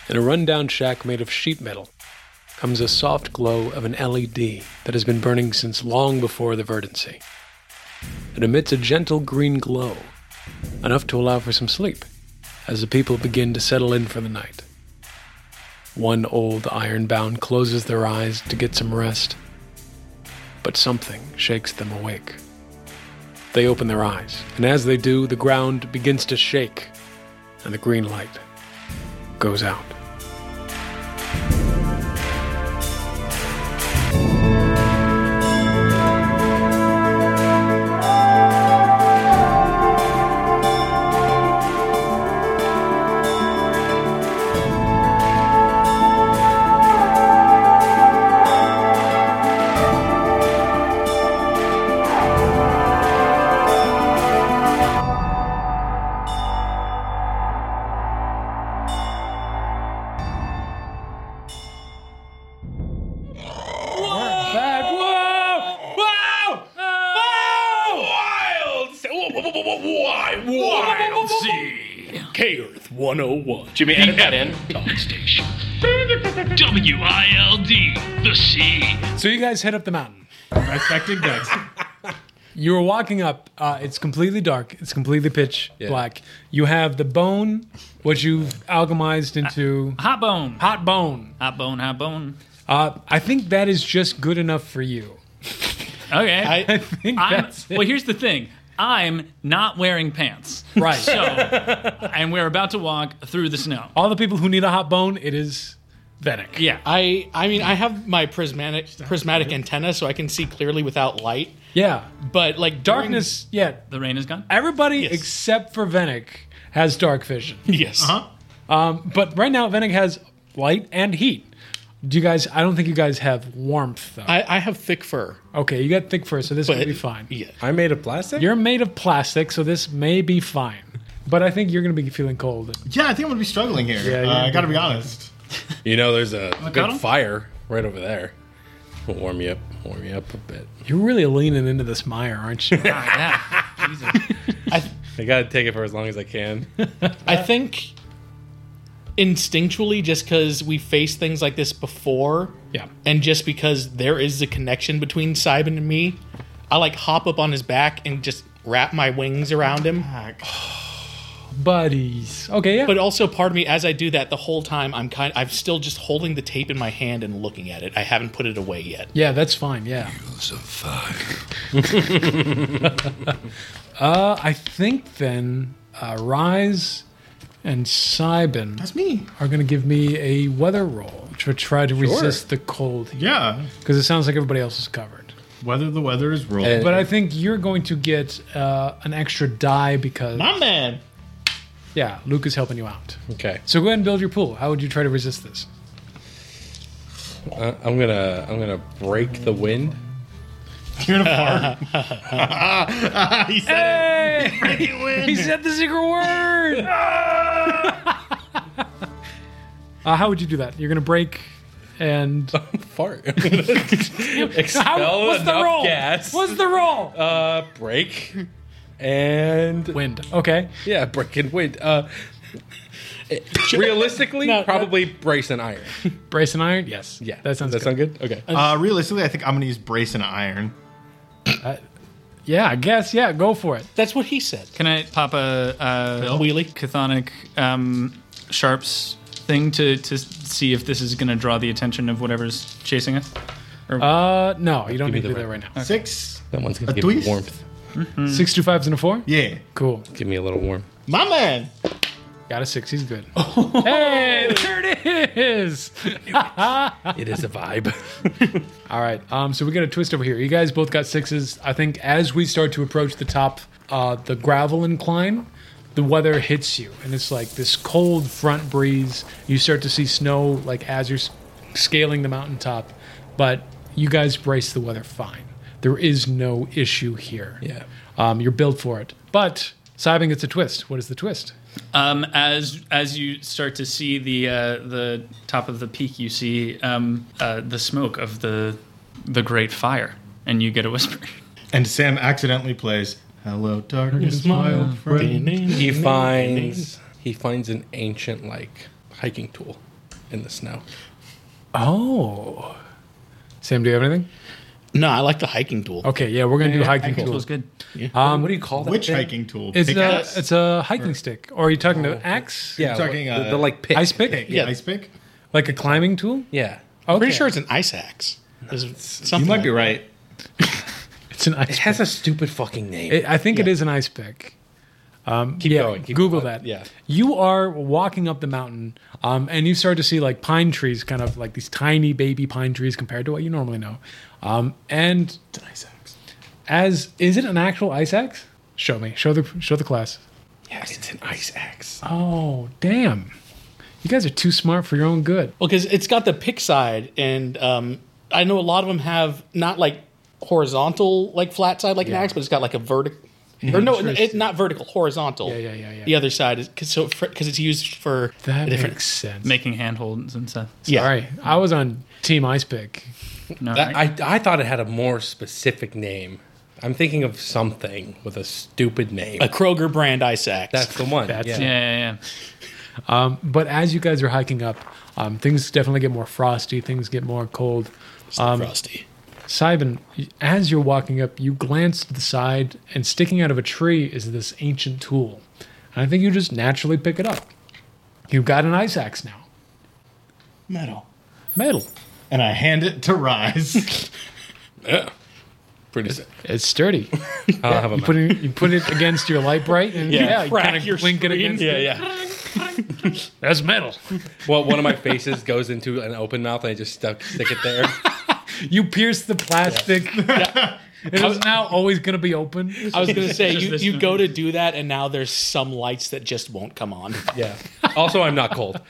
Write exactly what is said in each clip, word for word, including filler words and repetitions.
In a rundown shack made of sheet metal comes a soft glow of an L E D that has been burning since long before the verdancy. It emits a gentle green glow, enough to allow for some sleep, as the people begin to settle in for the night. One old ironbound closes their eyes to get some rest, but something shakes them awake. They open their eyes, and as they do, the ground begins to shake, and the green light goes out. one oh one. Jimmy, edit that in. Talk station. W I L D, the sea. So you guys head up the mountain. Dissecting decks. You are walking up. Uh, it's completely dark. It's completely pitch Yeah. black. You have the bone, which you've alchemized into Hot bone. hot bone. Hot bone, hot bone. Uh, I think that is just good enough for you. Okay. I think I'm, that's it. well, here's the thing. I'm not wearing pants. Right. So, and we're about to walk through the snow. All the people who need a hot bone, it is Venick. Yeah. I I mean I have my prismatic prismatic antenna so I can see clearly without light. Yeah. But like during- Darkness, yeah. The rain is gone. Everybody Yes. except for Venick has dark vision. Yes. Uh-huh. Um, but right now, Venick has light and heat. Do you guys, I don't think you guys have warmth, though. I, I have thick fur. Okay, you got thick fur, so this But will be fine. Yeah. I'm made of plastic? You're made of plastic, so this may be fine. But I think you're going to be feeling cold. Yeah, I think I'm going to be struggling here. Yeah, uh, yeah. I got to be honest. You know, there's a got big him? fire right over there. We'll warm you up, warm you up a bit. You're really leaning into this mire, aren't you? Ah, yeah. Jesus. I I gotta take it for as long as I can. I think instinctually, just because we faced things like this before, Yeah. and just because there is a connection between Simon and me, I like hop up on his back and just wrap my wings around him. Buddies. Okay, yeah. But also, part of me, as I do that, the whole time I'm kind, I'm still just holding the tape in my hand and looking at it. I haven't put it away yet. yeah, that's fine, yeah. uh, I think then uh, Rise and Cybin That's me. are going to give me a weather roll to try to resist the cold. Yeah. Because it sounds like everybody else is covered. Whether the weather is rolling. And- But I think you're going to get uh, an extra die because, My man. yeah, Luke is helping you out. Okay, So go ahead and build your pool. How would you try to resist this? uh, I'm gonna I'm gonna break the wind. You're gonna fart. He said Hey! He said the secret word! uh, how would you do that? You're going to break and... Fart. Expel How, what's the enough roll? gas. What's the roll? Uh, break and Wind. Okay. yeah, break and wind. Uh, realistically, No, probably brace and iron. Brace and iron? Yes. Yeah, That sounds Does that good. sound good? Okay. Uh, realistically, I think I'm going to use brace and iron. Yeah, I guess. Yeah, go for it. That's what he said. Can I pop a, a Wheelie. chthonic um, sharps thing to, to see if this is going to draw the attention of whatever's chasing us? Uh, no, you don't Give me need to do the that right- right now. Six. That one's gonna A give me twist? warmth. Six, two fives, and a four? Yeah. Cool. Give me a little warm. My man. Got a six. He's good. Hey, there it is. It is a vibe. All right. Um, so we got a twist over here. You guys both got sixes. I think as we start to approach the top, uh, the gravel incline, the weather hits you, and it's like this cold front breeze. You start to see snow, like as you're s- scaling the mountaintop, but you guys brace the weather fine. There is no issue here. Yeah. Um, you're built for it. But Cybin gets a twist. What is the twist? Um, as as you start to see the uh, the top of the peak, you see um, uh, the smoke of the the great fire, and you get a whisper. And Sam accidentally plays Hello, darkness, my old friend. He finds he finds an ancient like hiking tool. in the snow. Oh. Sam, do you have anything? No, I like the hiking tool. Okay, yeah, we're gonna do hiking Hiking tools. tool's good. Um, what do you call that? Which thing? hiking tool? It's a Pickaxe? it's a hiking stick. Or are you talking to axe? Yeah, talking, the, uh, the, like pick. Ice pick? Pick, Yeah. Ice pick? Like a climbing tool? Yeah, Okay. Pretty sure it's an ice axe. There's You something might be like- right. It's an ice it has a stupid fucking name. It, I think it is an ice pick. Um, Keep yeah, going, keep Google going. that. Yeah. You are walking up the mountain, um, and you start to see like pine trees, kind of like these tiny baby pine trees compared to what you normally know. Um, and It's an ice axe. as is it an actual ice axe? Show me. Show the show the class. yeah, it's an ice axe. Oh, damn! You guys are too smart for your own good. Well, because it's got the pick side, and um, I know a lot of them have not like horizontal, like flat side, like an Yeah. axe, but it's got like a vertical. Or no, Sure. it's not vertical, horizontal. Yeah, yeah, yeah, yeah. The other side is cause, so because it's used for That a different. makes sense. Making handholds and stuff. Yeah. Sorry, I was on Team Ice Pick. No, That, I, I I thought it had a more specific name. I'm thinking of something with a stupid name. A Kroger brand ice axe. That's the one. That's- yeah. yeah, yeah, yeah. But as you guys are hiking up, um, things definitely get more frosty. Things get more cold. um, frosty. Simon, as you're walking up, you glance to the side, and sticking out of a tree is this ancient tool. And I think you just naturally pick it up. You've got an ice axe now. Metal. Metal. And I hand it to Rise. Yeah. Pretty sick. It's sturdy. I don't have a You put it, you put it against your light bright, and yeah, Yeah, you crack kind of your blink it screen. against Yeah, it. yeah. That's metal. Well, one of my faces goes into an open mouth, and I just stuck stick it there. You pierce the plastic. It is now always going to be open. I was going to say, Just you, this you one. go to do that, and now there's some lights that just won't come on. Yeah. Also, I'm not cold.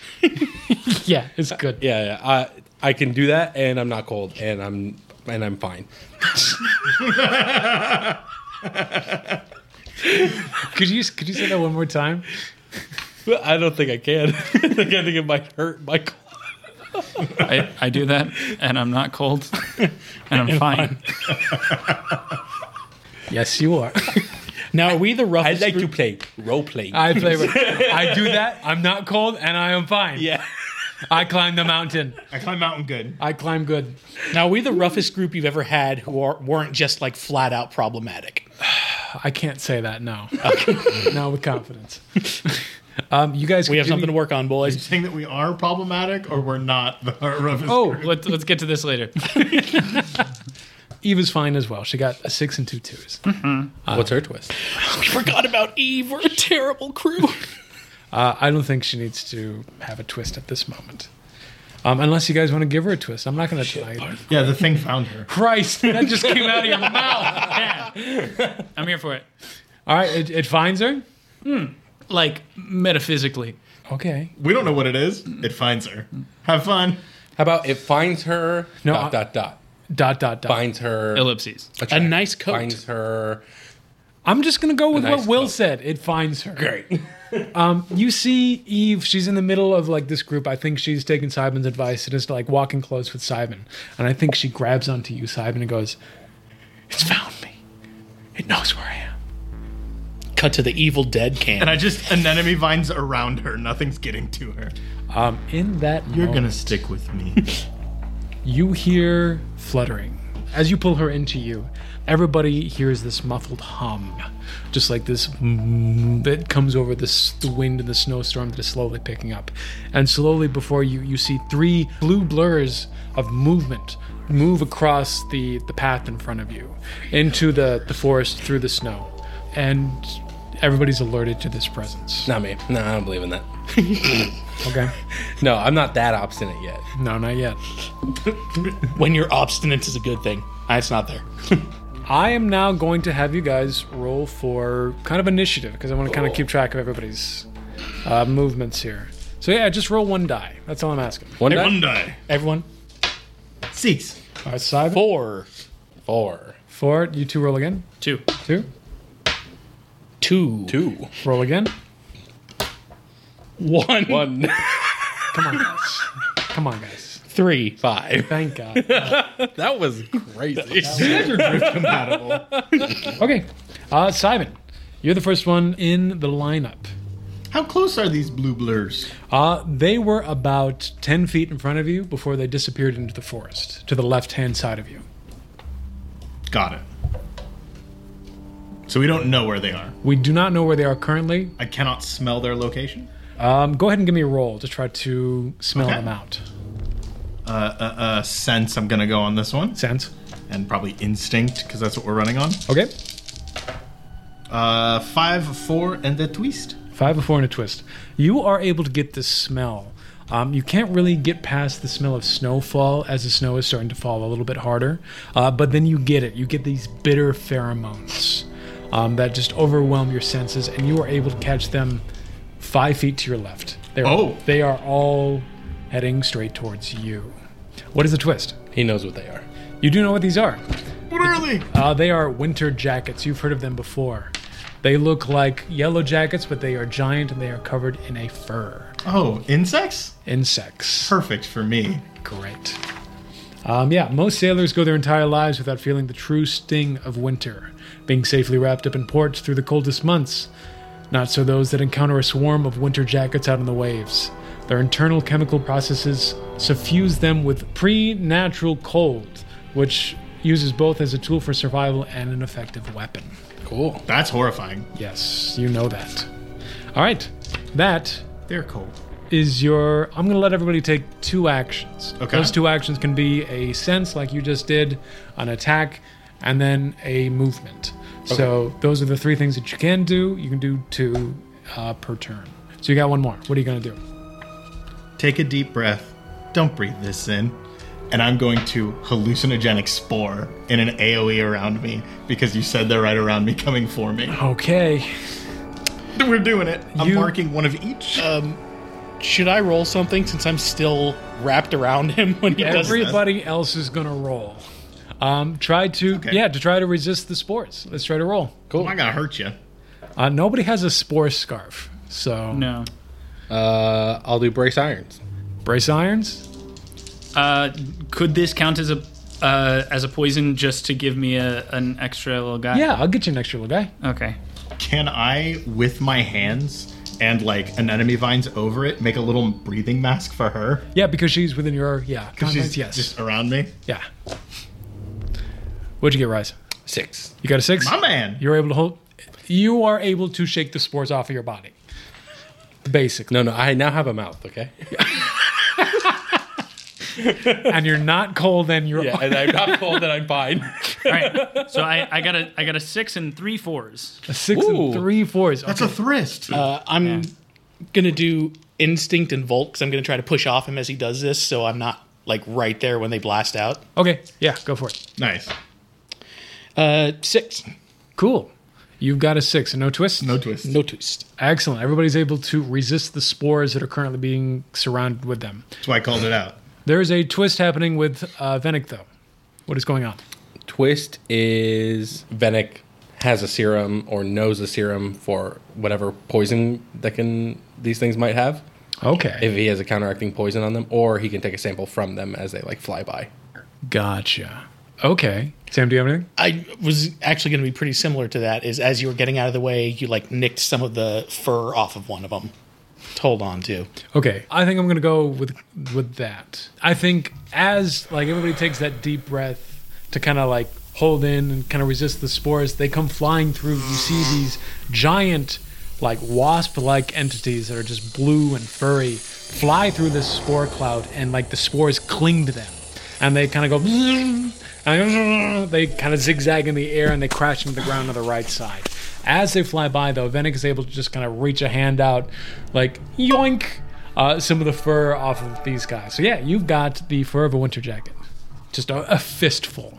Yeah, it's good. Yeah, yeah. I I can do that, and I'm not cold, and I'm and I'm fine. Could you could you say that one more time? I don't think I can. I think I think it might hurt my cold. I, I do that, and I'm not cold, and I'm fine. Yes, you are. Now, are we the I roughest like to group? play role play. I play. With, I do that. I'm not cold, and I am fine. yeah. I climb the mountain. I climb mountain good. I climb good. Now, are we the roughest group you've ever had who are, weren't just like flat out problematic? I can't say that now. No, with confidence. Um, you guys, We have continue- something to work on, boys. Saying that we are problematic or we're not the roughest Oh, group? Let's, let's get to this later. Eve is fine as well. She got a six and two twos. What's her twist? We forgot about Eve. We're a terrible crew. Uh, I don't think she needs to have a twist at this moment. Um, unless you guys want to give her a twist. I'm not going to deny it. Yeah, the thing found her. Christ, that just came out of your mouth. Yeah. I'm here for it. All right, it, it finds her? Like, metaphysically. Okay. We don't know what it is. It finds her. Have fun. How about it finds her No, dot I- dot dot Dot, dot, dot. finds her Ellipses. That's A right. nice coat. finds her I'm just going to go with nice what Will coat. said. It finds her. great. You see Eve, she's in the middle of like this group. I think she's taking Simon's advice and is like walking close with Simon. And I think she grabs onto you, Simon, and goes, "It's found me. It knows where I am." Cut to the Evil Dead can. And I just anemone vines around her. Nothing's getting to her. Um, in that You're moment, gonna stick with me. you hear fluttering. As you pull her into you, everybody hears this muffled hum. Just like this mm, that comes over this, the wind and the snowstorm that is slowly picking up. And slowly before you, you see three blue blurs of movement move across the, the path in front of you into the, the forest through the snow. And everybody's alerted to this presence. Not me. No, I don't believe in that. Okay? No, I'm not that obstinate yet. No, not yet. When you're obstinate is a good thing. Ah, it's not there. I am now going to have you guys roll for kind of initiative because I want to kind of keep track of everybody's uh, movements here. So yeah, just roll one die. That's all I'm asking. One die? One die. Everyone? Six. All right, Simon. Four. Four. Four. You two roll again. Two. Two. Two. Two. Roll again. One. One. Come on, guys. Come on, guys. Three. Five. Thank God. That was crazy. You guys are drift compatible. Okay. Uh, Simon, you're the first one in the lineup. How close are these blue blurs? Uh, they were about ten feet in front of you before they disappeared into the forest, to the left-hand side of you. Got it. So we don't know where they are. We do not know where they are currently. I cannot smell their location. Um, go ahead and give me a roll to try to smell Okay. them out. Uh, uh, uh, sense, I'm going to go on this one. Sense. And probably instinct, because that's what we're running on. Okay. Uh, five, four, and a twist. Five, a four, and a twist. You are able to get this smell. Um, you can't really get past the smell of snowfall as the snow is starting to fall a little bit harder. Uh, but then you get it. You get these bitter pheromones um, that just overwhelm your senses, and you are able to catch them five feet to your left. They're, Oh. They are all heading straight towards you. What is the twist? He knows what they are. You do know what these are. What are they? Uh, they are winter jackets. You've heard of them before. They look like yellow jackets, but they are giant and they are covered in a fur. Oh, insects? Insects. Perfect for me. Great. Um, yeah, most sailors go their entire lives without feeling the true sting of winter, being safely wrapped up in port through the coldest months. Not so those that encounter a swarm of winter jackets out on the waves. Their internal chemical processes suffuse them with pre-natural cold, which uses both as a tool for survival and an effective weapon. Cool. That's horrifying. Yes, you know that. All right, that They're cold. is your... I'm going to let everybody take two actions. Okay. Those two actions can be a sense, like you just did, an attack, and then a movement. So those are the three things that you can do. You can do two uh, per turn. So you got one more. What are you going to do? Take a deep breath. Don't breathe this in. And I'm going to hallucinogenic spore in an AoE around me because you said they're right around me coming for me. Okay. We're doing it. I'm You- marking one of each. Um, should I roll something since I'm still wrapped around him when he does this? Everybody else is going to roll. Um, try to... Okay. Yeah, to try to resist the spores. Let's try to roll. Cool. I'm not going to hurt you. Uh, nobody has a spore scarf. So... No. Uh, I'll do brace irons. Brace irons? Uh, could this count as a uh, as a poison just to give me a an extra little guy? Yeah, I'll get you an extra little guy. Okay. Can I, with my hands and like anemone vines over it, make a little breathing mask for her? Yeah, because she's within your... Yeah, Because confines, she's yes. just around me. Yeah. What'd you get, Rise? Six. You got a six? My man. You're able to hold... You are able to shake the spores off of your body. Basically. No, no, I now have a mouth, okay? And you're not cold and you're... Yeah, and I'm not cold and I'm fine. All right. So I, I got a I got a six and three fours. A six Ooh. and three fours. That's Okay. a thrist. Uh, I'm gonna do instinct and volt because I'm gonna try to push off him as he does this, so I'm not like right there when they blast out. Okay, yeah, go for it. Nice. Uh, six. Cool. You've got a six and no twist? No twist. No twist. Excellent. Everybody's able to resist the spores that are currently being surrounded with them. That's why I called it out. There is a twist happening with uh, Venick, though. What is going on? Twist is Venick has a serum or knows a serum for whatever poison that can these things might have. Okay. If he has a counteracting poison on them, or he can take a sample from them as they like fly by. Gotcha. Okay. Sam, do you have anything? I was actually going to be pretty similar to that. Is as you were getting out of the way, you like nicked some of the fur off of one of them to hold on to. Okay, I think I'm gonna go with with that. I think as like everybody takes that deep breath to kind of like hold in and kind of resist the spores, they come flying through. You see these giant, like wasp-like entities that are just blue and furry fly through this spore cloud, and like the spores cling to them, and they kind of go. And they kind of zigzag in the air and they crash into the ground on the right side. As they fly by, though, Venick is able to just kind of reach a hand out, like yoink, uh, some of the fur off of these guys. So yeah, you've got the fur of a winter jacket, just a, a fistful.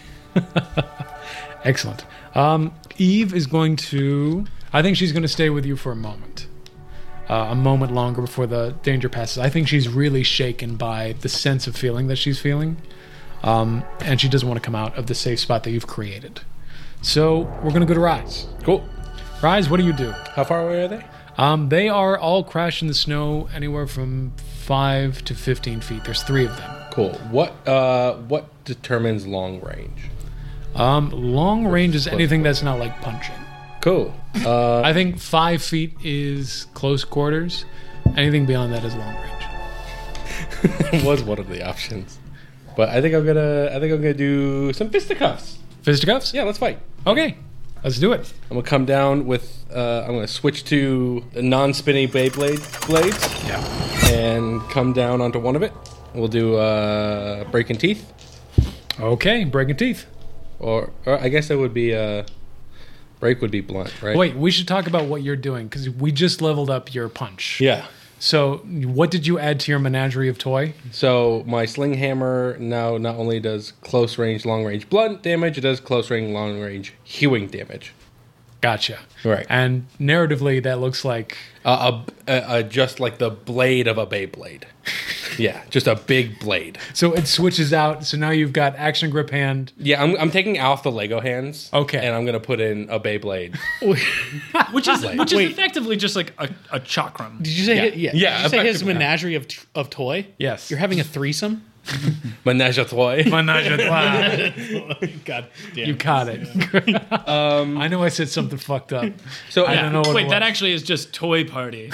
Excellent. Um, Eve is going to. I think she's going to stay with you for a moment, uh, a moment longer before the danger passes. I think she's really shaken by the sense of feeling that she's feeling. Um, and she doesn't want to come out of the safe spot that you've created. So we're going to go to Rise. Cool. Rise, what do you do? How far away are they? Um, they are all crashed in the snow anywhere from five to fifteen feet. There's three of them. Cool. What uh what determines long range? Um, long range is Close anything range. that's not like punching. Cool. Uh, I think five feet is close quarters. Anything beyond that is long range. was one of the options, but I think I'm gonna. I think I'm gonna do some fisticuffs. Fisticuffs? Yeah, let's fight. Okay, let's do it. I'm gonna come down with. Uh, I'm gonna switch to the non-spinning Beyblade blades Yeah. and come down onto one of it. We'll do uh, breaking teeth, Okay, breaking teeth. or, or I guess that would be uh, break would be blunt, right? Wait, we should talk about what you're doing because we just leveled up your punch. Yeah. So, what did you add to your menagerie of toy? So my sling hammer now not only does close range, long range blunt damage, it does close range, long range hewing damage. Gotcha. Right. And narratively, that looks like Uh, a, a, a, just like the blade of a Beyblade. Yeah, just a big blade. so it switches out. So now you've got action grip hand. Yeah, I'm, I'm taking off the Lego hands. Okay. And I'm going to put in a Beyblade. Which is Like- which is Wait. effectively just like a, a chakram. Did you say? Yeah. hi- yeah. Yeah, Did you say his effectively. menagerie of t- of toy? Yes. You're having a threesome. Menage a trois. Menage a trois. God damn. You caught it. um, I know I said something fucked up. So I yeah, don't know what Wait, it that was. actually is just toy party.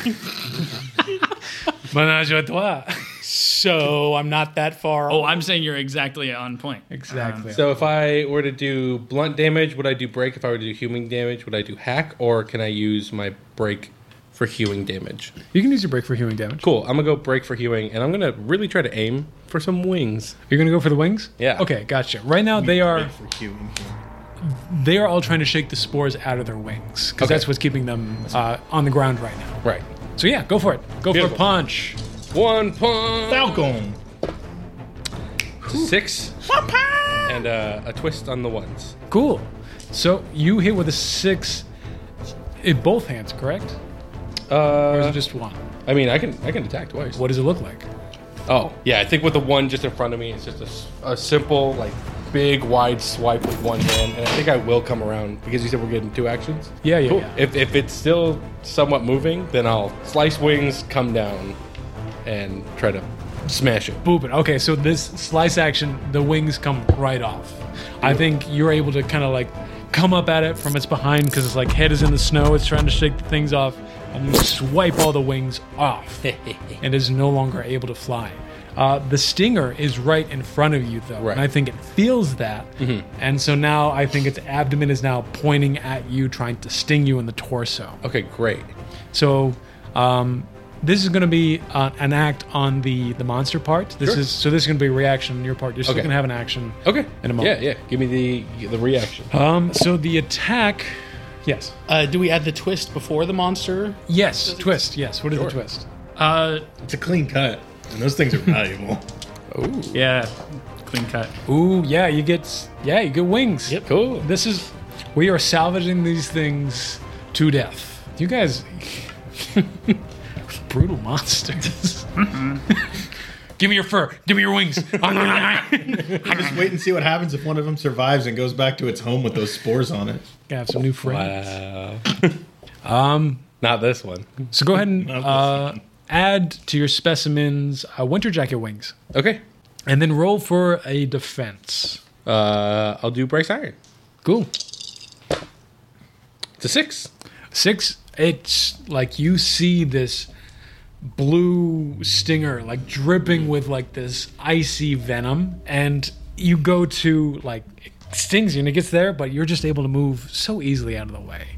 Menage a trois. So I'm not that far. Oh, I'm saying you're exactly on point. Exactly. So if I were to do blunt damage, would I do break? If I were to do hewing damage, would I do hack? Or can I use my break for hewing damage? You can use your break for hewing damage. Cool. I'm going to go break for hewing, and I'm going to really try to aim for some wings. You're gonna go for the wings? Yeah. Okay, gotcha. Right now they are For hewing. they are all trying to shake the spores out of their wings because Okay. that's what's keeping them uh, on the ground right now. Right. So yeah, go for it. Go Beautiful. for a punch. One punch. Falcon. Six. And uh, a twist on the ones. Cool. So you hit with a six in both hands, correct? Or is Uh, it just one? I mean, I can I can attack twice. What does it look like? Oh, yeah. I think with the one just in front of me, it's just a s- a, simple, like, big, wide swipe with one hand. And I think I will come around because you said we're getting two actions. Yeah, yeah, Cool. yeah. If, if it's still somewhat moving, then I'll slice wings, come down, and try to smash it. Boop it. Okay, so this slice action, the wings come right off. I think you're able to kind of like come up at it from its behind because it's like head is in the snow. It's trying to shake the things off, and you swipe all the wings off, and is no longer able to fly. Uh, the stinger is right in front of you, though, Right. and I think it feels that. And so now I think its abdomen is now pointing at you, trying to sting you in the torso. Okay, great. So um, this is going to be uh, an act on the the monster part. This Sure. is so this is going to be a reaction on your part. You're still Okay. going to have an action. Okay. In a moment. Yeah, yeah. Give me the the reaction. Um. So the attack. Yes. Uh, do we add the twist before the monster? Yes. Twist. Yes. What is the twist? Uh, It's a clean cut, and those things are valuable. Oh, yeah, clean cut. Ooh. Yeah. You get. s- Yeah. You get wings. Yep. cool. This is. We are salvaging these things to death. You guys. Brutal monsters. Give me your fur. Give me your wings. Just wait and see what happens if one of them survives and goes back to its home with those spores on it. Gotta have some new friends. Wow. Um. Not this one. So go ahead and Not this uh, add to your specimens uh, winter jacket wings, Okay. and then roll for a defense. Uh, I'll do brace iron. Cool. It's a six. Six. It's like you see this blue stinger like dripping with like this icy venom, and you go to like it stings you and it gets there, but you're just able to move so easily out of the way.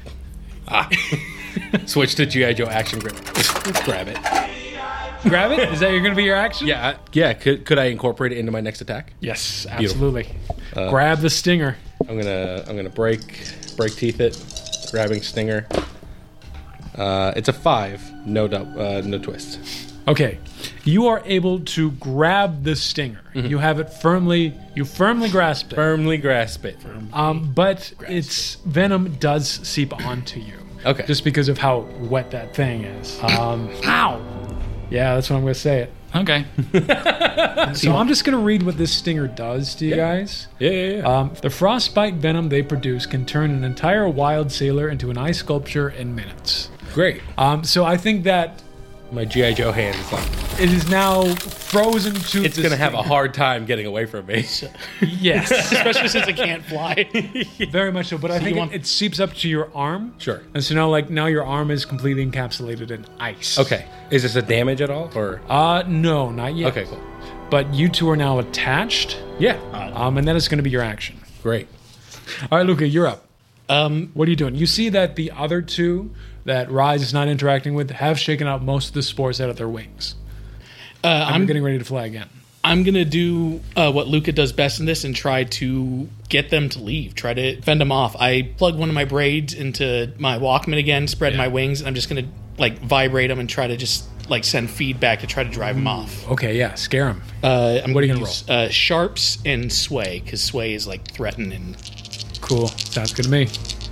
Switch to G I. Joe action grip. Grab it. Grab it. Is that you're going to be your action? Yeah, I- yeah. Could could I incorporate it into my next attack? Yes, absolutely. Grab the stinger. I'm gonna I'm gonna break break teeth it, grabbing stinger. Uh, it's a five. No dou- uh, no twist. Okay, you are able to grab the stinger. You have it firmly. You firmly grasp it. Firmly grasp it. Um, but its venom does seep onto you. Okay. Just because of how wet that thing is. Um, ow. Yeah, that's what I'm going to say it. Okay. So I'm just going to read what this stinger does to you guys. Yeah, yeah, yeah. Um, the frostbite venom they produce can turn an entire wild sailor into an ice sculpture in minutes. Great. Um, so I think that My G I. Joe hand is like, It is now frozen to. it's the going to have a stinger. hard time getting away from me. Yes, Especially since it can't fly. very much so. But I think you want- it, it seeps up to your arm. Sure. And so now, like now, your arm is completely encapsulated in ice. Okay. Is this a damage at all? Or Uh, no, not yet. Okay, cool. But you two are now attached. Yeah. Um, and that is going to be your action. Great. All right, Luca, you're up. Um, What are you doing? You see that the other two that Rise is not interacting with have shaken out most of the spores out of their wings. uh, I'm I'm getting ready to fly again. I'm gonna do uh, what Luca does best in this and try to get them to leave. Try to fend them off. I plug one of my braids into my Walkman again, spread my wings, and I'm just gonna like vibrate them and try to just like send feedback to try to drive them off. Okay, yeah, scare him. Uh, I'm What are you gonna gonna use uh, sharps and sway because sway is like threaten and Cool. Sounds good to me.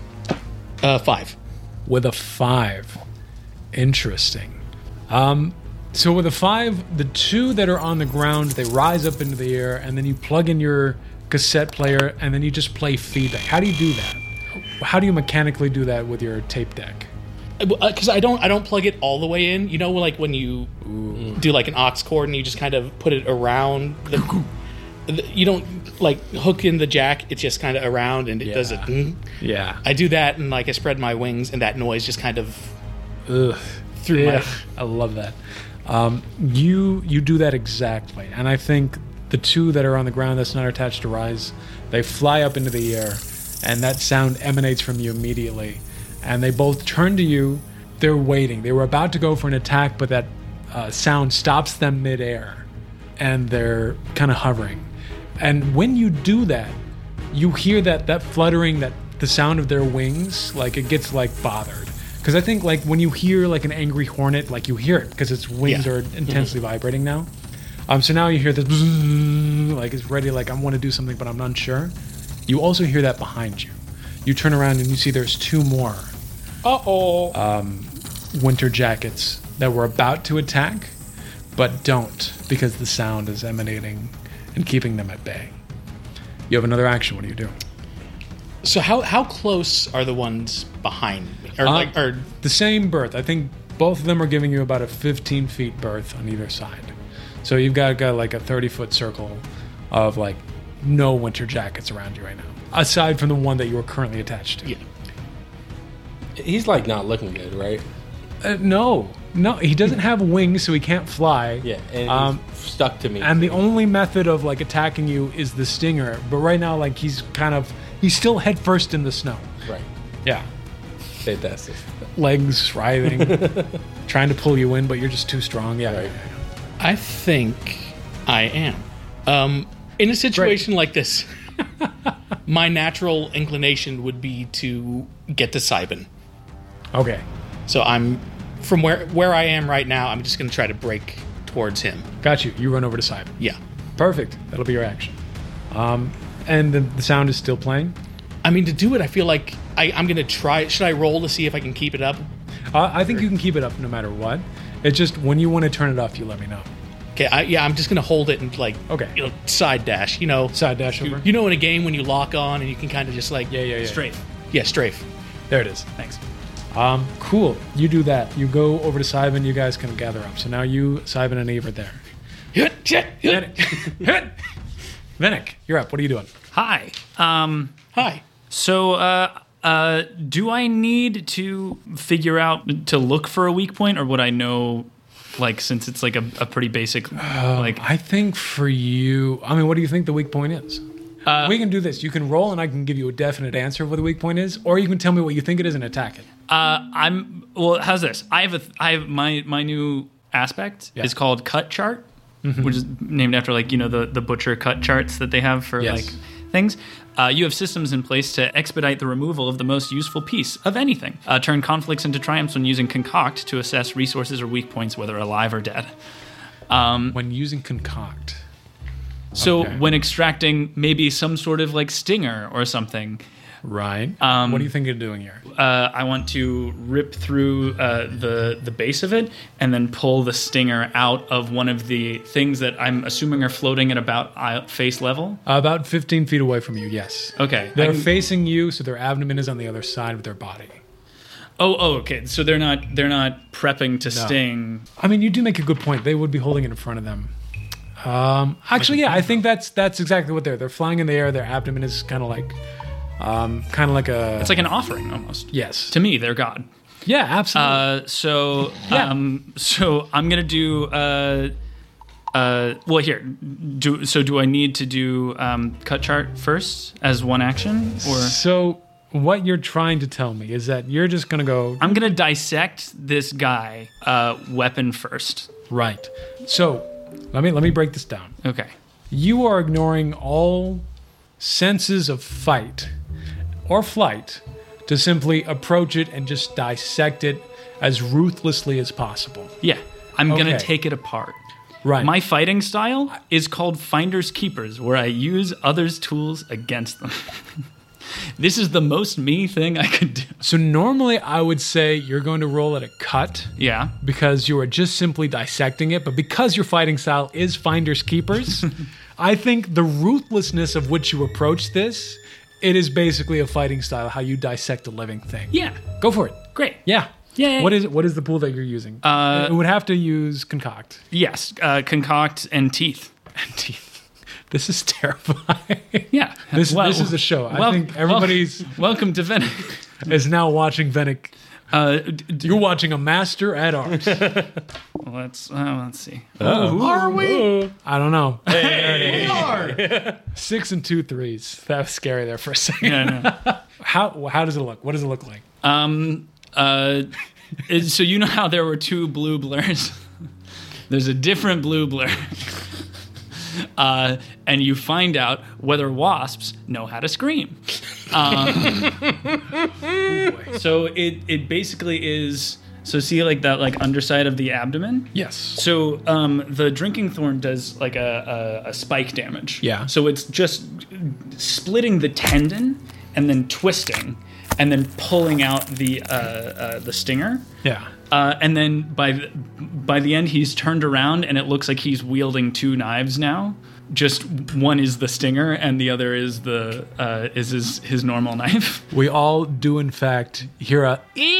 uh, five. With a five. Interesting. Um, so with a five, the two that are on the ground, they rise up into the air, and then you plug in your cassette player, and then you just play feedback. How do you do that? How do you mechanically do that with your tape deck? Because I don't, I don't plug it all the way in. You know, like when you do like an aux cord and you just kind of put it around the. the- you don't like hook in the jack. It's just kind of around and it does it. Yeah. mm. Yeah. I do that and like I spread my wings and that noise just kind of Ugh. through Yeah, my. I love that. Um, you you do that exactly, and I think the two that are on the ground that's not attached to Rise, they fly up into the air, and that sound emanates from you immediately, and they both turn to you. They're waiting. They were about to go for an attack, but that uh, sound stops them midair, and they're kind of hovering. And when you do that, you hear that that fluttering, that the sound of their wings, like it gets like bothered. Because I think like when you hear like an angry hornet, like you hear it because its wings Yeah. are intensely vibrating now. Um, so now you hear this bzzz, like it's ready, like I want to do something, but I'm unsure. You also hear that behind you. You turn around and you see there's two more Uh oh. winter jackets that were about to attack, but don't because the sound is emanating and keeping them at bay. You have another action. What do you do? So how how close are the ones behind me? Or Uh, like or The same berth. I think both of them are giving you about a fifteen feet berth on either side. So you've got, got like a thirty foot circle of like no winter jackets around you right now, aside from the one that you are currently attached to. yeah. He's like not looking good, right? Uh, no, no, he doesn't have wings, so he can't fly. Yeah. And Um, he's stuck to me. And the only method of like attacking you is the stinger. But right now, like he's kind of he's still head first in the snow. right. Yeah. Fantastic. Legs writhing, trying to pull you in, but you're just too strong. Yeah. Right. I think I am. Um, in a situation like this, my natural inclination would be to get to Cybin. Okay. So I'm from where where I am right now. I'm just going to try to break towards him. Got you. You run over to Simon. Yeah. Perfect. That'll be your action. Um, and the, the sound is still playing. I mean, to do it, I feel like I, I'm going to try. Should I roll to see if I can keep it up? Uh, I think you can keep it up no matter what. It's just when you want to turn it off, you let me know. Okay. I, yeah, I'm just going to hold it and like, Okay. you know, side dash. You know, Side dash over. you know, in a game when you lock on and you can kind of just like, Yeah, yeah, yeah. Strafe. yeah, strafe. There it is. Thanks. Um, cool. You do that. You go over to Simon. You guys can gather up. So now you, Simon, and Eve are there. Venick. Venick, you're up. What are you doing? Hi. Um, Hi. so, uh, uh, do I need to figure out to look for a weak point, or would I know, like, since it's like a, a pretty basic, like, I think for you, I mean, what do you think the weak point is? Uh, we can do this. You can roll, and I can give you a definite answer of what the weak point is, or you can tell me what you think it is and attack it. uh, I'm well. How's this? I have a, I have my my new aspect Yeah. is called cut chart, which is named after like you know the the butcher cut charts that they have for Yes. like things. Uh, you have systems in place to expedite the removal of the most useful piece of anything. Uh, turn conflicts into triumphs when using concoct to assess resources or weak points, whether alive or dead. Um, When using concoct. so Okay. when extracting maybe some sort of like stinger or something, Right. Um, what do you think you're doing here? uh, I want to rip through uh, the the base of it and then pull the stinger out of one of the things that I'm assuming are floating at about eye- face level. About fifteen feet away from you, yes. Okay. I They're can- facing you, so their abdomen is on the other side of their body. Oh, oh, okay. So they're not they're not prepping to sting. I mean, you do make a good point. They would be holding it in front of them. Um, actually, yeah, I think that's that's exactly what they're. They're flying in the air. Their abdomen is kind of like, um, kind of like a. It's like an offering almost. Yes. To me, they're God. Yeah, absolutely. Uh, so Yeah. um, so I'm gonna do. Uh, uh, well, here. Do so. Do I need to do um, cut chart first as one action, or So what you're trying to tell me is that you're just gonna go I'm gonna dissect this guy uh, weapon first? right. So let me let me break this down. Okay. You are ignoring all senses of fight or flight to simply approach it and just dissect it as ruthlessly as possible. Yeah. I'm gonna Okay. take it apart. Right. My fighting style is called Finders Keepers, where I use others' tools against them. This is the most me thing I could do. so normally I would say you're going to roll at a cut Yeah. because you are just simply dissecting it, but because your fighting style is finders keepers, I think the ruthlessness of which you approach this, it is basically a fighting style, how you dissect a living thing. Yeah. Go for it. Great. Yeah. Yay. What is it? What is the pool that you're using? Uh, it would have to use concoct Yes. Uh, concoct and teeth. and teeth. This is terrifying. Yeah. This Well- this is a show. I well- think everybody's well- welcome to Venice. is now watching Venick. Uh, d- d- You're watching a master at arts. let's uh, let's see. Are we? I don't know. We are. Six and two threes. That was scary there for a second. Yeah, no. How how does it look? What does it look like? Um. Uh. it- so you know how there were two blue blurs? There's a different blue blur. Uh, and you find out whether wasps know how to scream. Um, so it it basically is. So see like that like underside of the abdomen. Yes. So um, the drinking thorn does like a, a, a spike damage. Yeah. So it's just splitting the tendon and then twisting and then pulling out the uh, uh, the stinger. Yeah. Uh, and then by the, by the end, he's turned around and it looks like he's wielding two knives now. Just one is the stinger and the other is the uh, is his his normal knife. We all do in fact hear a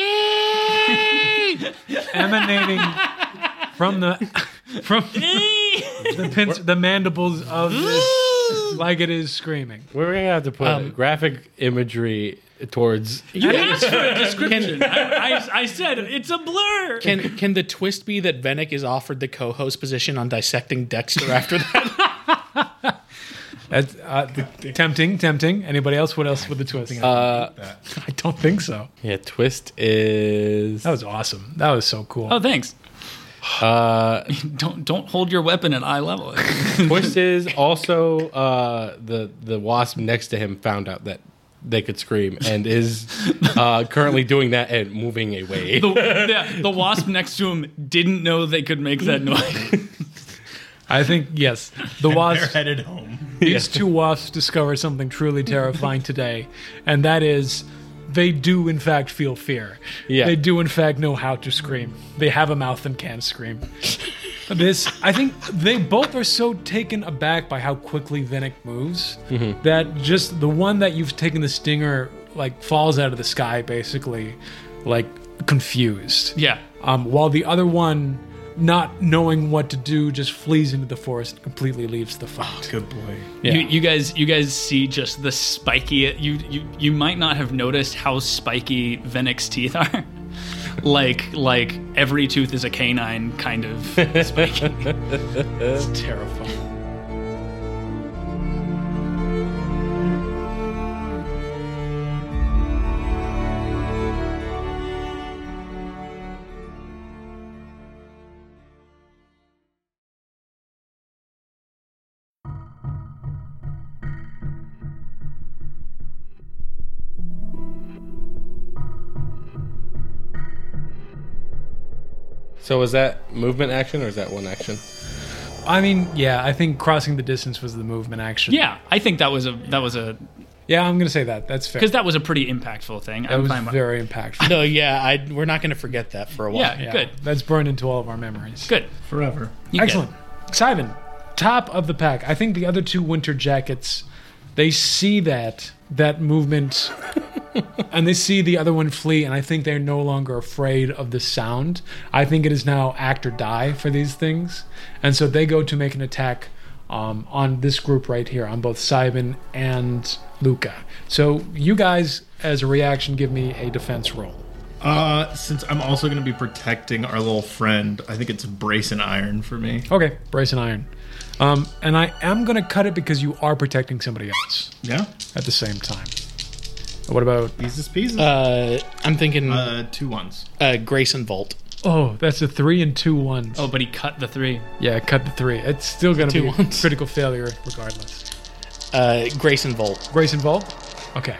emanating from the from the, pins, the mandibles of this, like it is screaming. We're gonna have to put Um, graphic imagery towards. You asked for a description. I, I, I said it's a blur. Can can the twist be that Venick is offered the co-host position on dissecting Dexter after that? That's uh, tempting, tempting. Anybody else? What else with the twisting? Uh, I don't think so. yeah, twist is. That was awesome. That was so cool. Oh, thanks. Uh, Don't don't hold your weapon at eye level. twist is also uh, the the wasp next to him found out that they could scream and is uh, currently doing that and moving away. The, yeah, the wasp next to him didn't know they could make that noise. I think yes. The They're wasp. headed home. These two wasps discover something truly terrifying today, and that is they do in fact feel fear. Yeah. They do in fact know how to scream. They have a mouth and can scream. This, I think they both are so taken aback by how quickly Venick moves that just the one that you've taken the stinger like falls out of the sky basically, like confused. Yeah. Um, while the other one, not knowing what to do, just flees into the forest and completely leaves the fight. Good boy. Yeah. You, you guys, you guys see just the spiky. You, you, you might not have noticed how spiky Venick's teeth are. like, like every tooth is a canine, kind of spiky. It's terrifying. So is that movement action or is that one action? I mean, yeah, I think crossing the distance was the movement action. Yeah, I think that was a that was a Yeah, I'm going to say that. That's fair. because that was a pretty impactful thing. That I'm was fine with- very impactful. No, yeah, I, we're not going to forget that for a while. Yeah, Yeah, good, That's burned into all of our memories. good. Forever. You get Excellent. Simon, top of the pack. I think the other two winter jackets, they see that that movement and they see the other one flee, and I think they're no longer afraid of the sound. I think it is now act or die for these things. And so they go to make an attack um, on this group right here, on both Simon and Luca. So you guys, as a reaction, give me a defense roll. Uh, since I'm also going to be protecting our little friend, I think it's brace and iron for me. Okay, brace and iron. Um, and I am going to cut it because you are protecting somebody else Yeah? at the same time. What about... Pieces, pieces. Uh, I'm thinking uh, Uh, two ones. Grayson Volt. Oh, that's a three and two ones. Oh, but he cut the three. Yeah, cut the three. It's still going to Two be ones. a critical failure regardless. Uh, Grayson Volt. Grayson Vault? Okay.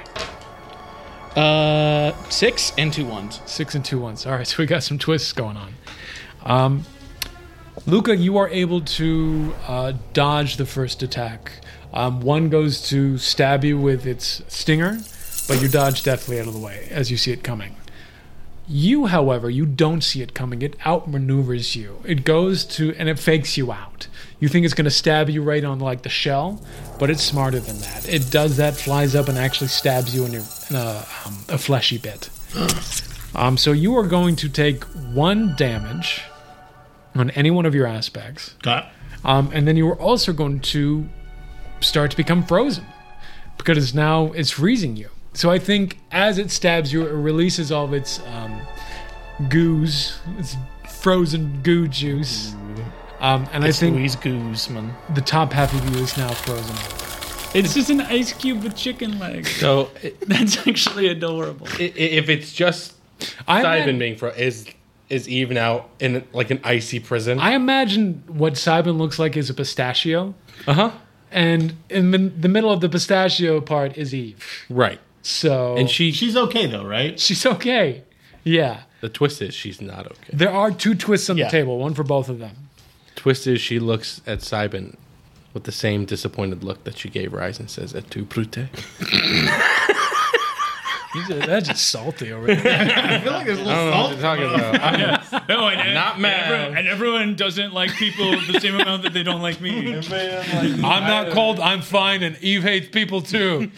Uh, six and two ones. Six and two ones. All right, so we got some twists going on. Um, Luca, you are able to uh, dodge the first attack. Um, one goes to stab you with its stinger, but you dodge deftly out of the way as you see it coming. You, however, you don't see it coming. It outmaneuvers you. It goes to, and it fakes you out. You think it's going to stab you right on like the shell, but it's smarter than that. It does that, flies up, and actually stabs you in, your, in a, um, a fleshy bit. um, so you are going to take one damage on any one of your aspects. Got Um, and then you are also going to start to become frozen because it's now it's freezing you. So I think as it stabs you, it releases all of its um, goos, its frozen goo juice. Um, and It's I think Louise Guzman. the top half of you is now frozen. It's just an ice cube with chicken legs. So i- That's actually adorable. i- if it's just I, Simon ima- being fro, is is even out in like an icy prison. I imagine what Simon looks like is a pistachio, Uh huh. and in the the middle of the pistachio part is Eve. Right. So And she, She's okay, though, right? she's okay. Yeah. the twist is she's not okay. There are two twists on Yeah. the table, one for both of them. Twist is she looks at Simon with the same disappointed look that she gave Rise and says, "Et tu brute?" That's just salty over there. I feel like there's a I little don't know what you're talking about. I'm No, and, not mad. Everyone, and everyone doesn't like people the same amount that they don't like me. I'm not cold, I'm fine, and Eve hates people too.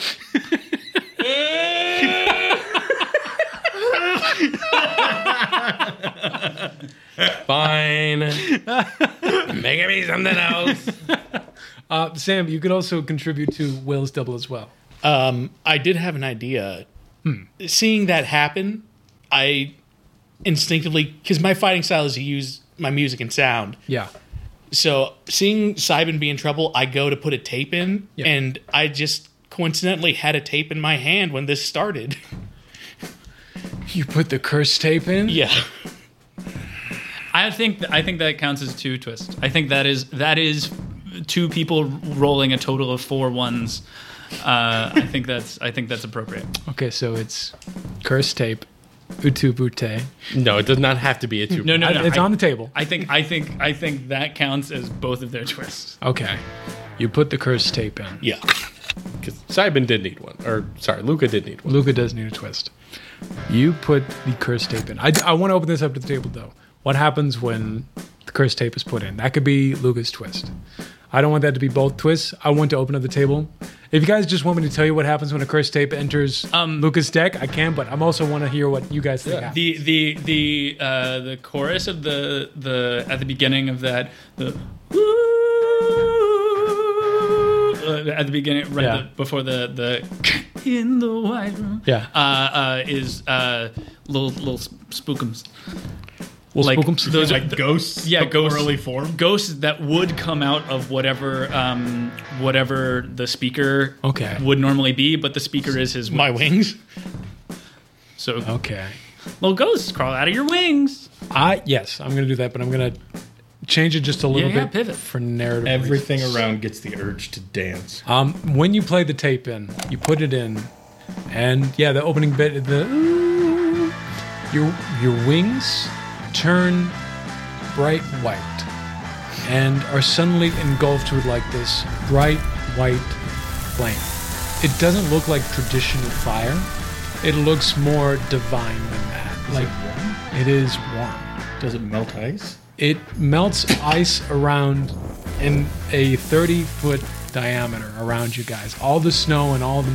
fine. Make me something else. Uh, Sam, you could also contribute to Will's double as well. Um, I did have an idea. Seeing that happen, I instinctively, because my fighting style is to use my music and sound. Yeah. So seeing Simon be in trouble, I go to put a tape in, Yeah. and I just coincidentally had a tape in my hand when this started. You put the curse tape in? Yeah. I think I think that counts as two twists. I think that is that is two people rolling a total of four ones. Uh, I think that's I think that's appropriate. Okay, so it's curse tape, utubute. No, it does not have to be a two. No, no, no. It's I, on the table. I think I think I think that counts as both of their twists. Okay. You put the curse tape in. Yeah. Because Simon did need one. Or, sorry, Luca did need one. Luca does need a twist. You put the curse tape in. I, I want to open this up to the table, though. What happens when the curse tape is put in? That could be Luca's twist. I don't want that to be both twists. I want to open up the table. If you guys just want me to tell you what happens when a curse tape enters Um, Luca's deck, I can, but I'm also want to hear what you guys think happens. The the the uh, the chorus of the the at the beginning of that the uh, at the beginning right Yeah. the, before the the in the white room Yeah. uh, uh, is uh, little little spookums. Little like spookums? those are Like ghosts, yeah, but ghosts. orally formed. ghosts that would come out of whatever um, whatever the speaker Okay. would normally be, but the speaker is his My wings. so Okay. little ghosts crawl out of your wings. I yes, I'm going to do that, but I'm going to change it just a little Yeah, yeah, bit pivot. for narrative Everything reasons. around gets the urge to dance. Um, when you play the tape in, you put it in, and yeah, the opening bit, the ooh, your your wings turn bright white and are suddenly engulfed with like this bright white flame. It doesn't look like traditional fire. It looks more divine than that. Like it is warm. Does it melt ice? It melts ice around in a thirty foot diameter around you guys. All the snow and all the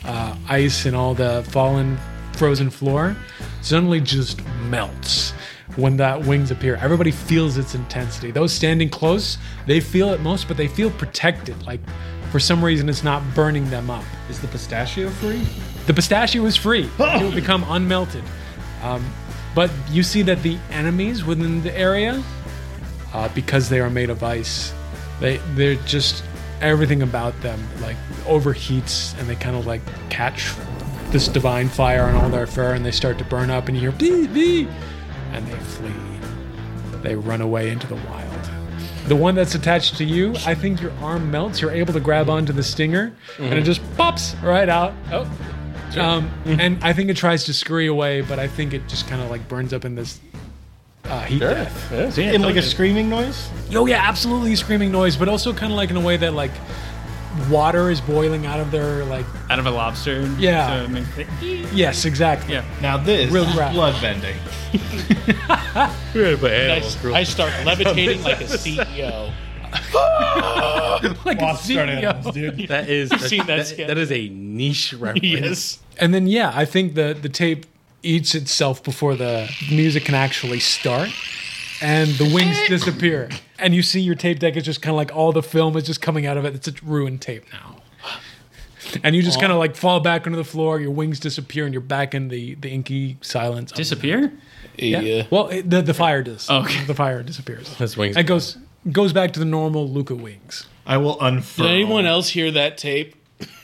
uh, ice and all the fallen frozen floor suddenly just melts when that wings appear. Everybody feels its intensity. Those standing close, they feel it most, but they feel protected. Like, for some reason, it's not burning them up. Is the pistachio free? The pistachio is free. It will become unmelted. Um, but you see that the enemies within the area, uh, because they are made of ice, they they're just everything about them like overheats, and they kind of like catch this divine fire on all their fur, and they start to burn up, and you hear bee bee, and they flee. They run away into the wild. The one that's attached to you, I think your arm melts. You're able to grab onto the stinger, mm-hmm. and it just pops right out. Oh. Um, mm-hmm. And I think it tries to scurry away, but I think it just kind of like burns up in this uh, heat sure. death. Yeah. See, in like a screaming noise? Oh yeah, absolutely a screaming noise, but also kind of like in a way that like water is boiling out of their like Out of a lobster. Yeah. So make it- yes, exactly. yeah. Now this Real is rap. blood bending. I, I start levitating like a C E O. Like a Lost C E O. animals, dude. That is seen that that, sketch? that is a niche reference. Yes. And then yeah, I think the the tape eats itself before the music can actually start, and the wings disappear, and you see your tape deck is just kind of like all the film is just coming out of it. It's a ruined tape now, and you just kind of like fall back onto the floor. Your wings disappear, and you're back in the the inky silence. of- Disappear? Yeah. Yeah. Well, it, the the fire does. Okay. The fire disappears. His wings. It goes goes back to the normal Luca wings. I will unfurl. Did anyone else hear that tape?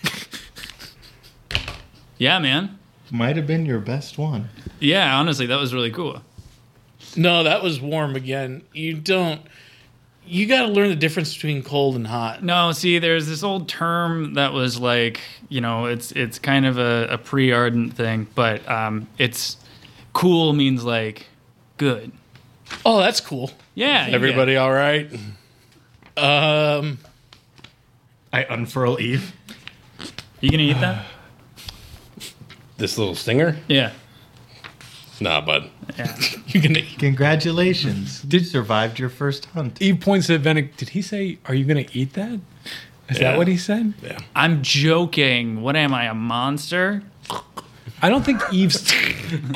Yeah, man. Might have been your best one. Yeah, honestly, that was really cool. No, that was warm again. You don't. You got to learn the difference between cold and hot. No, see, there's this old term that was like, you know, it's it's kind of a, a pre-ardent thing, but um, it's cool means like good. Oh, that's cool. Yeah. you Everybody all right? Um, I unfurl Eve. get- You gonna eat that? This little stinger? Yeah. Nah, bud. Yeah. you're gonna. Congratulations. You survived your first hunt. Eve points at Venick. Did he say, "Are you going to eat that?" Is Yeah. that what he said? Yeah. I'm joking. What am I, a monster? I don't think Eve's. The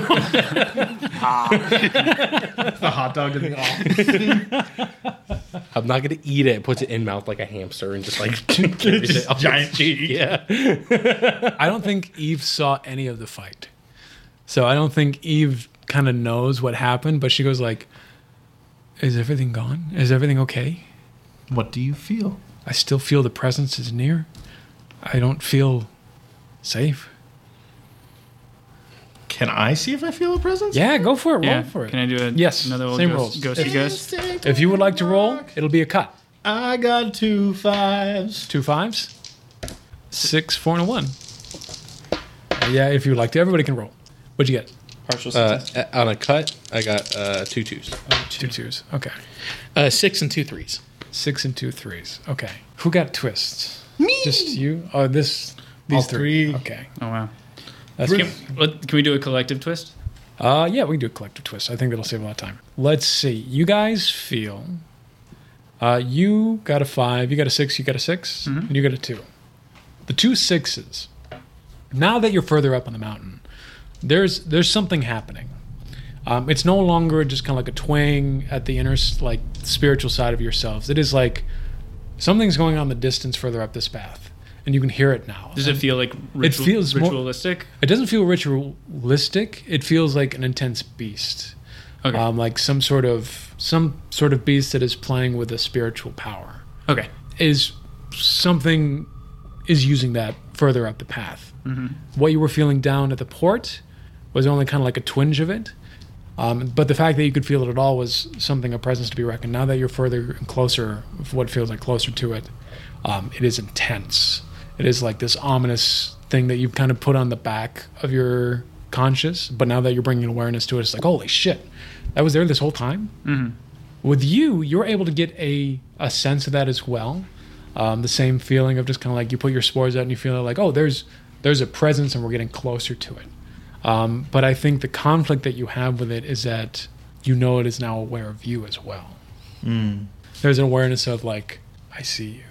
hot dog in the off. I'm not gonna eat it. Puts it in mouth like a hamster and just like carries it up giant its cheek. Yeah. I don't think Eve saw any of the fight, so I don't think Eve kind of knows what happened. But she goes like, "Is everything gone? Is everything okay? What do you feel? I still feel the presence is near. I don't feel safe." Can I see if I feel a presence? Yeah, go for it. Yeah. Roll for it. Can I do a, Yes, another old same ghost, rolls. ghosty ghost? If you would like to roll, it'll be a cut. I got two fives. Two fives, six, four, and a one. Uh, yeah, if you would like to. Everybody can roll. What'd you get? Partial Uh, success. on a cut, I got uh, two twos. Two twos. Okay. Uh, six and two threes. Six and two threes. Okay. Who got twists? Me. Just you? Oh, this. These All three. three. Okay. Oh, wow. That's Can, what, can we do a collective twist? Uh, yeah, we can do a collective twist. I think that'll save a lot of time. Let's see. You guys feel. Uh, you got a five. You got a six. You got a 6 and you got a two. The two sixes. Now that you're further up on the mountain, there's there's something happening. Um, it's no longer just kind of like a twang at the inner, like spiritual side of yourselves. It is like something's going on in the distance further up this path, and you can hear it now. Does it feel like ritual, feels more- ritualistic? It doesn't feel ritualistic. It feels like an intense beast, Okay. um, like some sort of some sort of beast that is playing with a spiritual power. okay. Is something is using that further up the path. What you were feeling down at the port was only kind of like a twinge of it, um, but the fact that you could feel it at all was something, a presence to be reckoned. Now that you're further and closer, of what feels like closer to it, um, it is intense. It is like this ominous thing that you've kind of put on the back of your conscious, but now that you're bringing awareness to it, it's like, holy shit, that was there this whole time? Mm-hmm. With you, you're able to get a, a sense of that as well. Um, the same feeling of just kind of like you put your spores out and you feel like, oh, there's there's a presence and we're getting closer to it. Um, but I think the conflict that you have with it is that you know it is now aware of you as well. Mm. There's an awareness of like, I see you.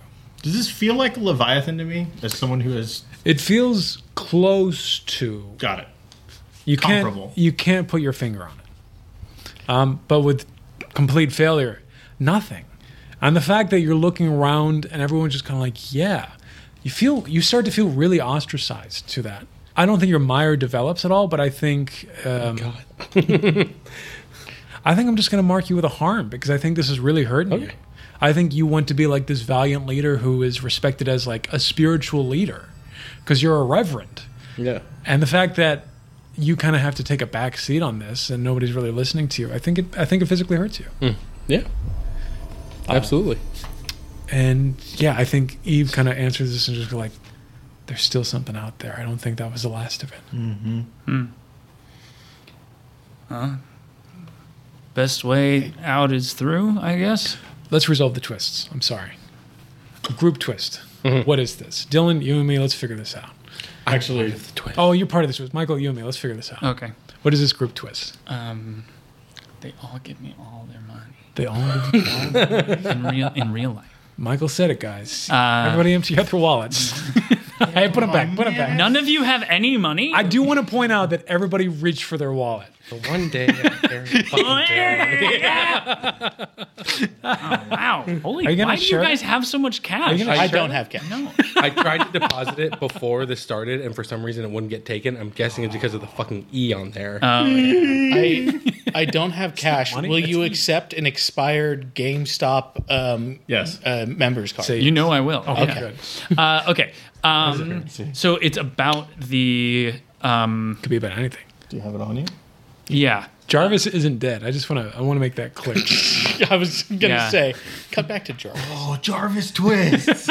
Does this feel like Leviathan to me? As someone who has It feels close to. got it. You can't. Comparable. You can't put your finger on it. Um, but with complete failure, nothing. And the fact that you're looking around and everyone's just kind of like, yeah, you feel. You start to feel really ostracized to that. I don't think your mire develops at all, but I think. Um, God. I think I'm just going to mark you with a harm because I think this is really hurting you. Okay. I think you want to be like this valiant leader who is respected as like a spiritual leader because you're a reverend. Yeah. And the fact that you kind of have to take a back seat on this and nobody's really listening to you, I think it, I think it physically hurts you. Mm. Yeah. Absolutely. And yeah, I think Eve kind of answers this and just go like, there's still something out there. I don't think that was the last of it. Hmm. Uh, best way out is through, I guess. Let's resolve the twists. I'm sorry. Group twist. What is this? Dylan, you and me, let's figure this out. Actually, Oh, you're part of this twist. Michael, you and me, let's figure this out. Okay. What is this group twist? Um, they all give me all their money They all in real in real life. Michael said it, guys. Uh, Everybody empty out their wallets. Hey, put them back. Put them back. None of you have any money. I do want to point out that everybody reached for their wallet. One day. a very fucking day. Oh, wow! Holy! Are you gonna Why do you share guys have so much cash? you gonna I share don't it? have cash. No. I tried to deposit it before this started, and for some reason it wouldn't get taken. I'm guessing it's because of the fucking E on there. Oh, yeah. I I don't have cash. money. Will That's you accept an expired GameStop um, yes. uh, members card? Say- You know I will. Okay, Yeah. good. Uh, okay. Um, so it's about the um, Could be about anything. Do you have it on you? yeah. Jarvis isn't dead. I just want to. I want to make that clear. I was gonna Yeah. say, cut back to Jarvis. Oh, Jarvis twists.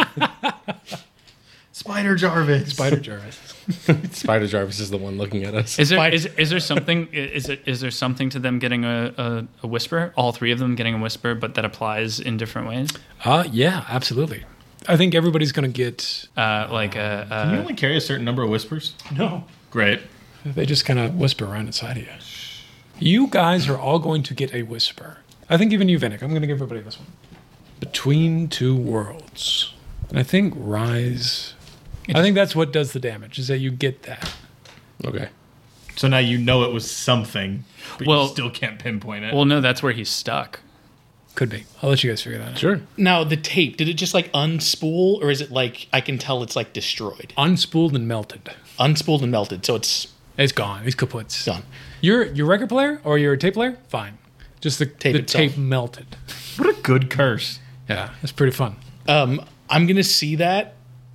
Spider Jarvis. Spider Jarvis. Spider Jarvis is the one looking at us. Is there Fight. is, is there something is it is there something to them getting a, a, a whisper? All three of them getting a whisper, but that applies in different ways. Uh, yeah, absolutely. I think everybody's gonna get. Uh, like a, Can you a only carry a certain number of whispers? No. Great. They just kind of whisper around inside of you. You guys are all going to get a whisper. I think even you, Vinnick. I'm going to give everybody this one. Between Two Worlds. And I think Rise. I think that's what does the damage, is that you get that. Okay. So now you know it was something, but Well- you still can't pinpoint it. well, no, that's where he's stuck. Could be. I'll let you guys figure that out. Sure. Now the tape, did it just like unspool, or is it like I can tell it's like destroyed, Unspooled and melted. unspooled and melted? So it's It's gone. It's kaput. done. You're your record player or your tape player? Fine. Just the Tape the itself. tape melted. what a good curse. Yeah, that's pretty fun. Um, I'm gonna see that,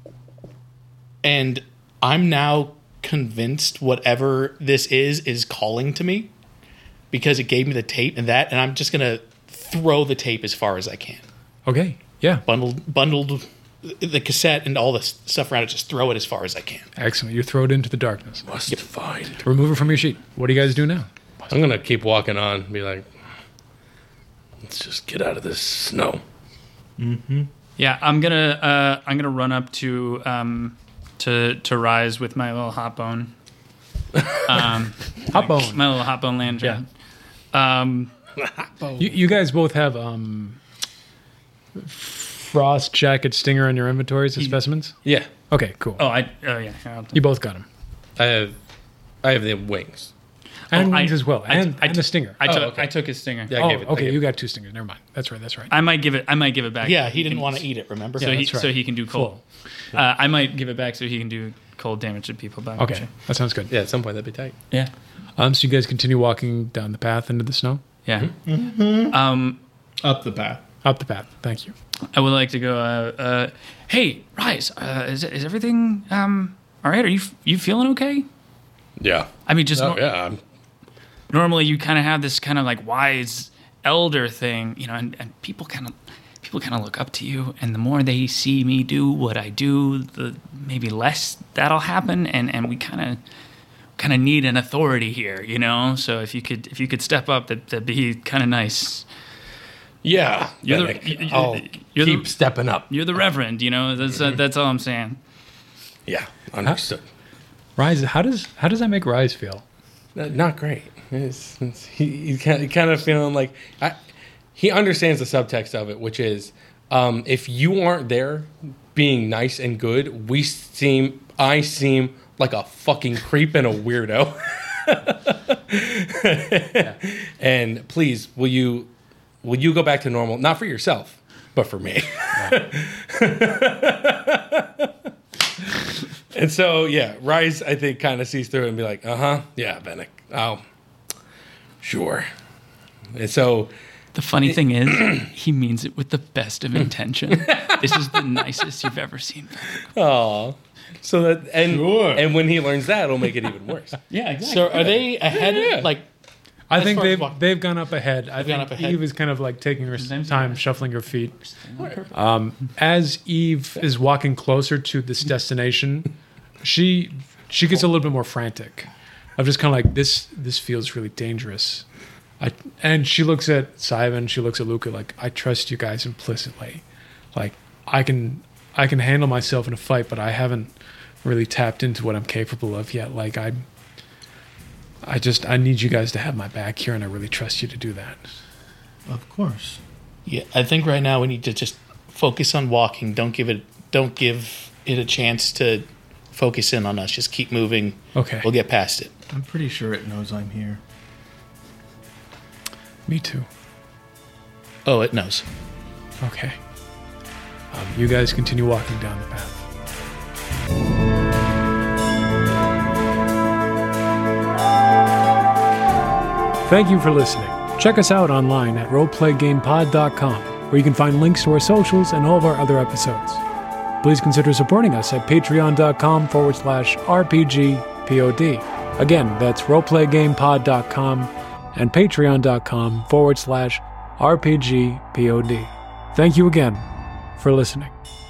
and I'm now convinced whatever this is is calling to me because it gave me the tape and that, and I'm just gonna throw the tape as far as I can. Okay. Yeah. Bundled, bundled the cassette and all the s- stuff around it. Just throw it as far as I can. Excellent. You throw it into the darkness. Must find. Remove it from your sheet. What do you guys do now? I'm gonna keep walking on. And be like, let's just get out of this snow. Yeah, I'm gonna uh, I'm gonna run up to um, to to Rise with my little hot bone. Um, Hot bone. my little hot bone lantern. Um, You, you guys both have um, frost jacket stinger in your inventories as specimens. Yeah. Okay, cool. oh, I oh yeah. here, I'll- You both got them, I have. I have the wings. and Oh, I- wings as well, I- and, I and took- the stinger. I took okay. I took his stinger. Yeah, I oh, gave it. I okay, gave you it. got two stingers. Never mind. That's right. That's right. I might give it. I might give it back. Yeah, he didn't want to eat it. Remember? So he that's right. so he can do cold. Uh, I might give it back so he can do cold damage to people. Back. Okay, that sounds good. Yeah, at some point that'd be tight. Yeah. Um, so you guys continue walking down the path into the snow, Yeah. Um, Up the path. up the path. Thank you. I would like to go. Uh, uh, hey, Rise. Uh, is is everything um all right? Are you you feeling okay? Yeah. I mean, just Oh, nor- yeah. I'm, normally you kind of have this kind of like wise elder thing, you know, and, and people kind of people kind of look up to you, and the more they see me do what I do, the maybe less that'll happen, and and we kind of kind of need an authority here, you know. So if you could if you could step up, that that'd be kind of nice. yeah. You're the- Vinnick, you- you- I'll you're the- keep stepping up. You're the reverend, you know. That's uh, that's all I'm saying. Yeah. Understood. Rise. How does how does that make Rise feel? Uh, Not great. It's, it's, he, he's kind of, kind of feeling like I, he understands the subtext of it, which is um, if you aren't there, being nice and good, we seem, I seem like a fucking creep and a weirdo. yeah. And please, will you, will you go back to normal? Not for yourself, but for me. Yeah. And so, yeah, Rise, I think, kind of sees through it and be like, uh-huh, yeah, Bennick, oh, sure. And so... The funny thing is, he means it with the best of intention. This is the nicest you've ever seen. Oh, so that and Sure. and when he learns that, it'll make it even worse. Yeah, exactly. So are they ahead? Yeah. Like, I As think far as they've walk- they've gone up ahead. I They've gone think up ahead. Eve is kind of like taking her s- Sometimes time, they're- shuffling her feet. Um, as Eve is walking closer to this destination, she she gets a little bit more frantic. I'm just kind of like this. This feels really dangerous. I and she looks at Simon. She looks at Luca. Like, I trust you guys implicitly. Like, I can I can handle myself in a fight, but I haven't really tapped into what I'm capable of yet. Like, I I just I need you guys to have my back here, and I really trust you to do that. Of course. yeah, I think right now we need to just focus on walking. Don't give it. Don't give it a chance to focus in on us. Just keep moving. Okay. We'll get past it. I'm pretty sure it knows I'm here. Me too. Oh, it knows. Okay. Um, you guys continue walking down the path. Thank you for listening. Check us out online at roleplaygamepod dot com, where you can find links to our socials and all of our other episodes. Please consider supporting us at patreon.com forward slash RPGPOD. Again, that's roleplaygamepod dot com and patreon.com forward slash RPGPOD. Thank you again for listening.